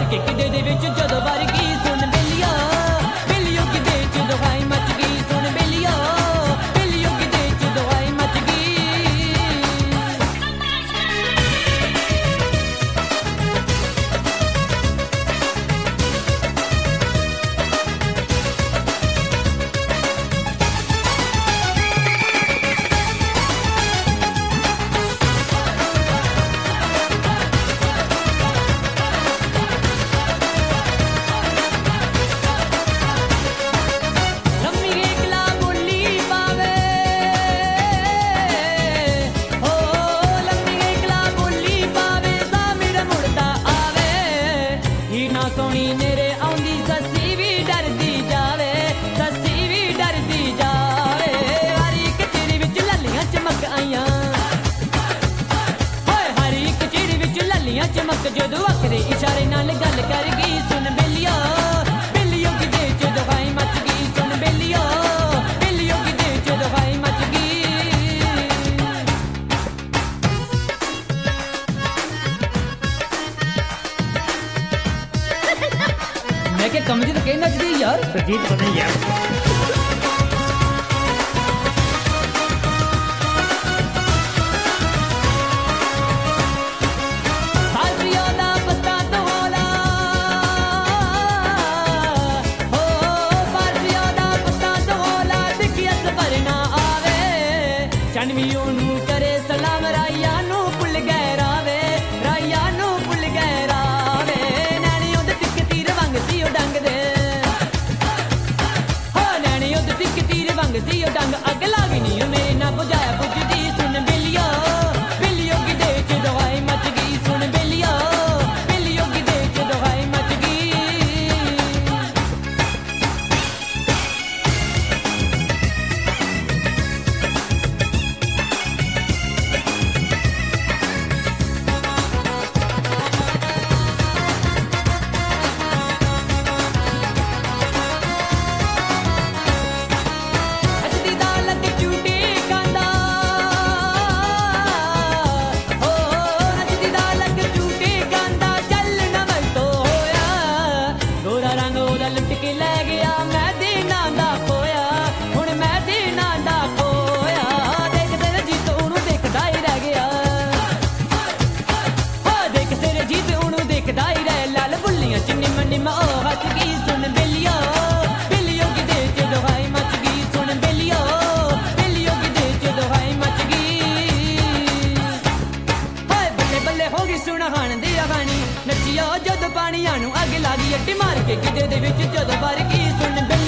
ਕੇ ਕਿਦੇ ਦੇ ਵਿੱਚ ਜਦੋਂ ਵਰ ਗਈ ਸੁਣ ਬੇਲੀਆ ਬੇਲੀਓ ਕਿਦੇ ਚ ਦਵਾਈ ਮੱਚ ਗਈ ਸੁਣ ਬੇਲੀਆ ਬੇਲੀਓ ਕਿਦੇ ਚ ਦਵਾਈ ਮੱਚ ਗਈ ਸੋਹਣੀ ਨੇਰੇ ਆਉਂਦੀ ਸੱਸੀ ਵੀ ਡਰਦੀ ਜਾਵੇ ਸੱਸੀ ਵੀ ਡਰਦੀ ਜਾਵੇ ਹਰੀ ਕਚੇਰੀ ਵਿੱਚ ਲੱਲੀਆਂ ਚਮਕ ਆਈਆਂ ਹੋਏ ਹਰੀ ਕਚੇਰੀ ਵਿੱਚ ਲੱਲੀਆਂ ਚਮਕ ਜਦੋਂ ਅੱਖਰੇ ਇਸ਼ਾਰੇ ਨਾਲ ਗੱਲ ਕਰ ਗਈ ਸੁਣ ਬੇਲੀਆ ਬੇਲੀਓ ਕਿਦੇ ਚ ਦਵਾਈ ਮੱਚ ਗਈ ਸੁਣ ਬੇਲੀਆ ਬੇਲੀਓ ਕਿਦੇ ਚ ਦਵਾਈ ਮੱਚ ਗਈ मैं क्या कमजी तो कहीं नच गई यार संगीत तो नहीं यार करे सलाम राया नू भुल गए रावे राया नू भुल गए रावे नैनी उद तिक तीर वांग सी ओ डंग दे हो नैनी उद तिक तीर वांग सी ओ डंग अग लागी नी मेरे ना बुझाया बुझदी सुन बेलिया बेलियो किदे च दवाई मच गई सुन बेलिया बेलियो किदे च दवाई मच गई चिन्नी मंडी में ओ हच गई सुन बेलिया बेलियो किदे च दवाई मच गई सुन बेलिया बेलियो किदे च दवाई मच गई हाय बल्ले बल्ले हो गई सुन हाण दी कहानी नचिया जद पानी आनू अग लागी अड्डी मार के किदे दे विच जद भर गई सुन